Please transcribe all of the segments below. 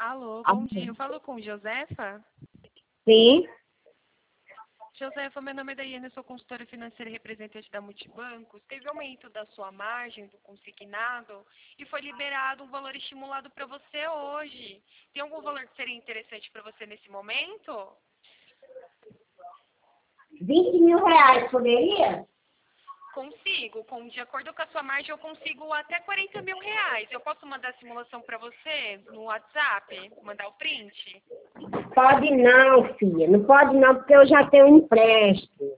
Alô, bom dia. Eu falo com Josefa. Sim, Josefa, meu nome é Daiane, eu sou consultora financeira e representante da Multibancos. Teve aumento da sua margem do consignado e foi liberado um valor estimulado para você hoje. Tem algum valor que seria interessante para você nesse momento? 20 mil reais, poderia? Consigo. De acordo com a sua margem, eu consigo até 40 mil reais. Eu posso mandar a simulação para você no WhatsApp? Mandar o print? Pode não, filha. Não pode não, porque eu já tenho um empréstimo.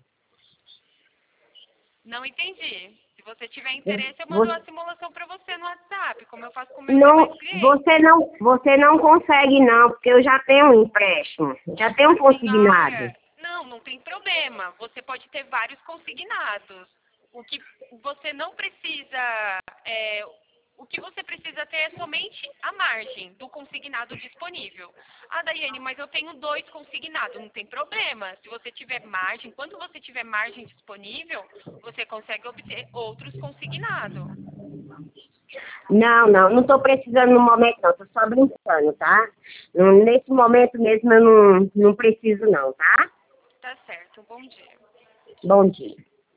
Não entendi. Se você tiver interesse, eu mando Você a simulação para você no WhatsApp, como eu faço com meus não, demais clientes. você não consegue não, porque eu já tenho um empréstimo. Já tenho um consignado. Senhora, não tem problema. Você pode ter vários consignados. O que você não precisa, o que você precisa ter é somente a margem do consignado disponível. Ah, Daiane, mas eu tenho 2 consignados, não tem problema. Se você tiver margem, quando você tiver margem disponível, você consegue obter outros consignados. Não estou precisando no momento não, estou só brincando, tá? Nesse momento mesmo eu não preciso não, tá? Tá certo, um bom dia. Bom dia.